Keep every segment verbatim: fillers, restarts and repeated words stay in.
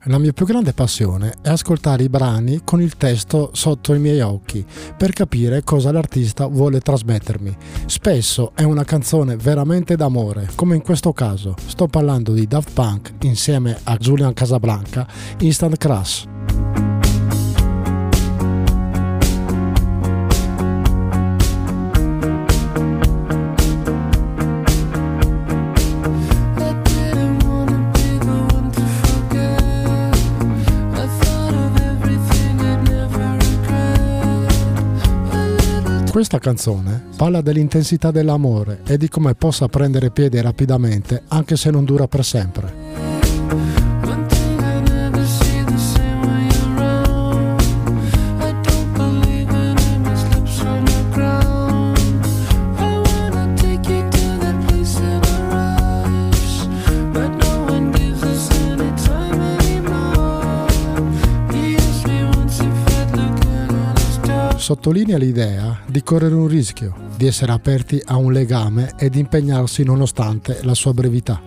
La mia più grande passione è ascoltare i brani con il testo sotto i miei occhi per capire cosa l'artista vuole trasmettermi. Spesso è una canzone veramente d'amore, come in questo caso. Sto parlando di Daft Punk insieme a Julian Casablanca, Instant Crush. Questa canzone parla dell'intensità dell'amore e di come possa prendere piede rapidamente anche se non dura per sempre. Sottolinea l'idea di correre un rischio, di essere aperti a un legame e di impegnarsi nonostante la sua brevità.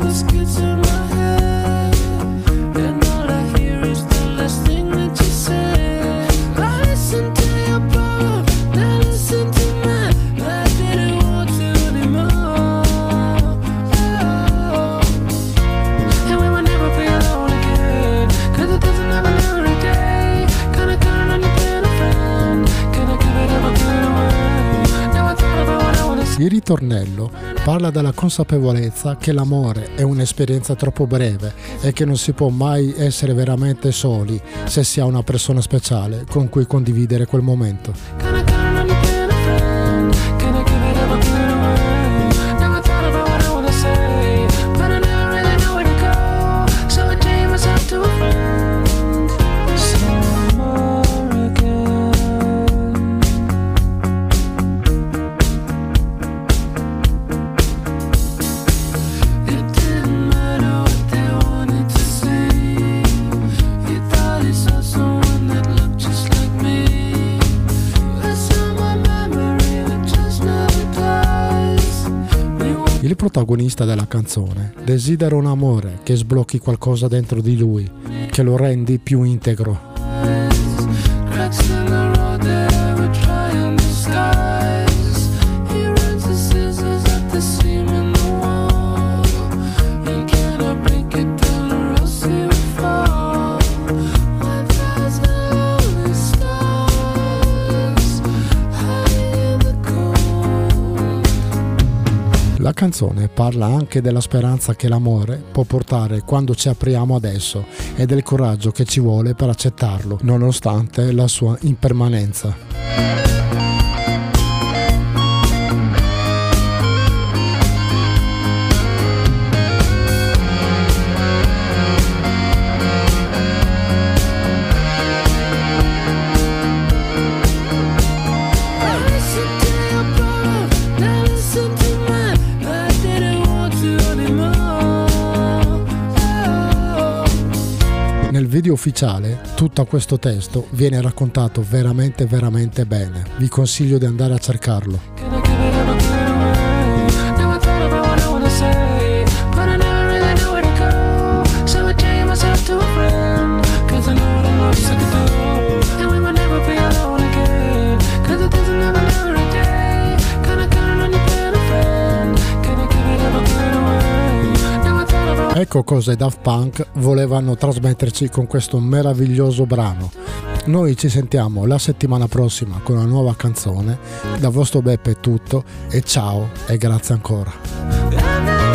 Il ritornello parla della consapevolezza che l'amore è un'esperienza troppo breve e che non si può mai essere veramente soli se si ha una persona speciale con cui condividere quel momento. Il protagonista della canzone desidera un amore che sblocchi qualcosa dentro di lui, che lo rendi più integro. La canzone parla anche della speranza che l'amore può portare quando ci apriamo ad esso e del coraggio che ci vuole per accettarlo, nonostante la sua impermanenza. Nel video ufficiale tutto questo testo viene raccontato veramente veramente bene. Vi consiglio di andare a cercarlo. Ecco cosa i Daft Punk volevano trasmetterci con questo meraviglioso brano. Noi ci sentiamo la settimana prossima con una nuova canzone. Da vostro Beppe è tutto e ciao e grazie ancora.